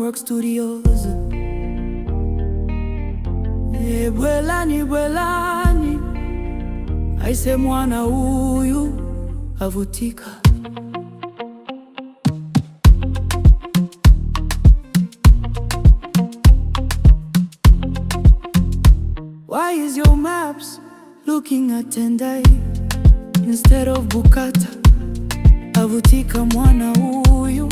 Work Studios. Bwelani bwelani, aise mwana huyu avutika. Why is your maps looking at Tendai instead of Bukata? Avutika mwana huyu,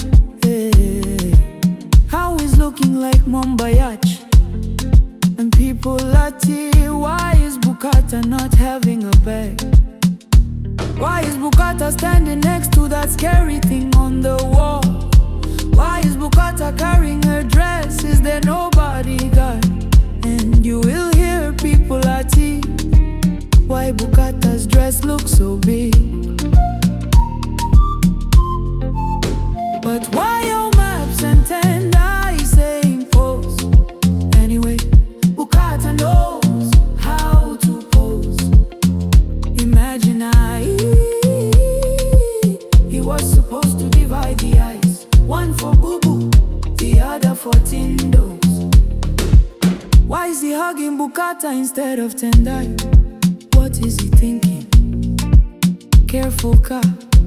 How is looking like Mombayach and people Lati? Why is Bukata not having a bag? Why is Bukata standing next to that scary thing on the wall? Why is Bukata carrying her dress? Is there no bodyguard? And you will hear people Lati, why Bukata's dress looks so big? But why your maps and Tendai saying pose? Anyway, Bukata knows how to pose. Imagine he was supposed to divide the ice, one for Boo Boo, the other for Tindos. Why is he hugging Bukata instead of Tendai? What is he thinking? Careful car.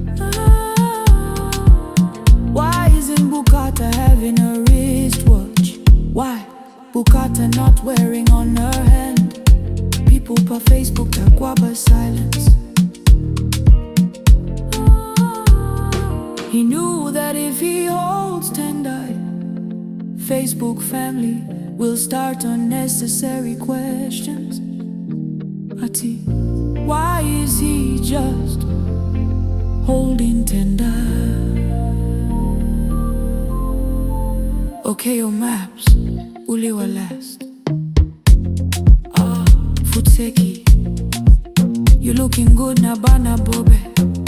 Why isn't Bukata having a wristwatch? Why Bukata not wearing on her hand? People per Facebook Takwaba silence. He knew that if he holds Tendai, Facebook family will start unnecessary questions. Ati, why is he just holding Tendai? Okay, your maps, uliwa last. Futseki, you looking good na bana bobe.